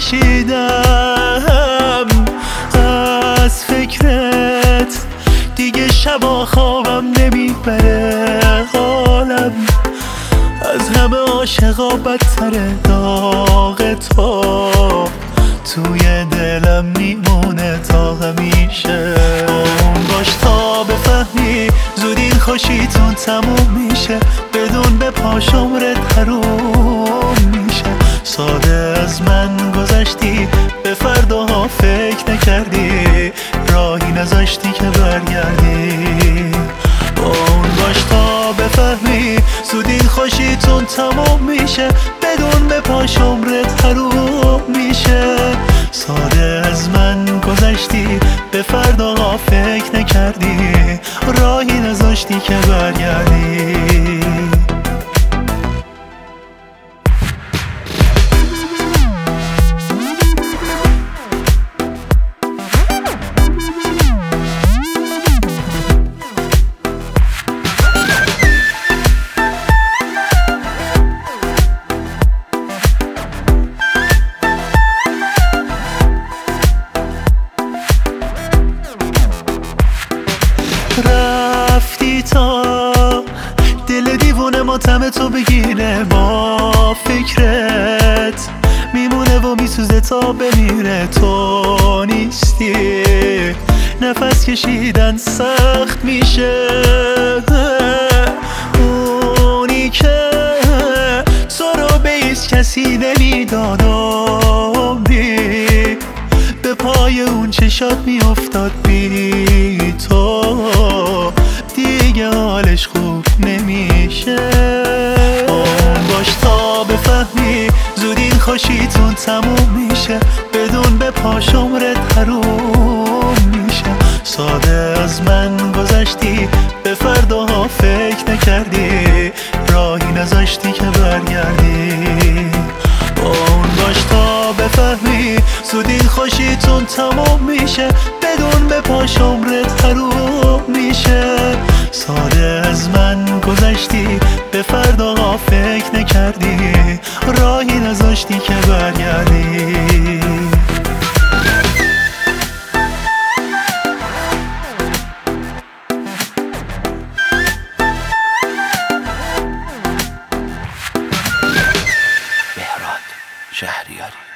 کشیدم از فکرت، دیگه شبا خوابم نمیبره حالم، از همه عاشقا بدتره داغ تو توی دلم میمونه تا همیشه. اون باش تا بفهمی زود این خوشیتون تموم میشه، بدون به پاش عمرت حروم میشه. ساده از من گذشتی، به فرداها فکر نکردی، راهی نذاشتی که برگردی. اون باش تا بفهمی زود این خوشیتون تموم میشه، بدون به پاش عمرت حروم میشه. ساده از من گذشتی، به فرداها فکر نکردی، راهی نذاشتی که برگردی. رفتی تا دل دیوونه ماتم تو بگیره، با فکرت میمونه و میسوزه تا بمیره. تو نیستی، نفس کشیدن سخت میشه، اونی که تو رو به هیچ کسی نمیداد، به پای اون چشات میافتاد. بی تو دیگه حالش خوب نمیشه. اون باش تا بفهمی زود این خوشیتون تموم میشه، بدون به پاش عمرت حروم میشه. ساده از من گذشتی، به فرداها فکر نکردی، راهی نذاشتی که برگردی. اون باش تا بفهمی زود این خوشیتون تموم میشه، بدون به پاش عمرت حروم میشه. ساده از من گذشتی، به فرداها فکر نکردی، راهی نذاشتی که برگردی. شهریاری.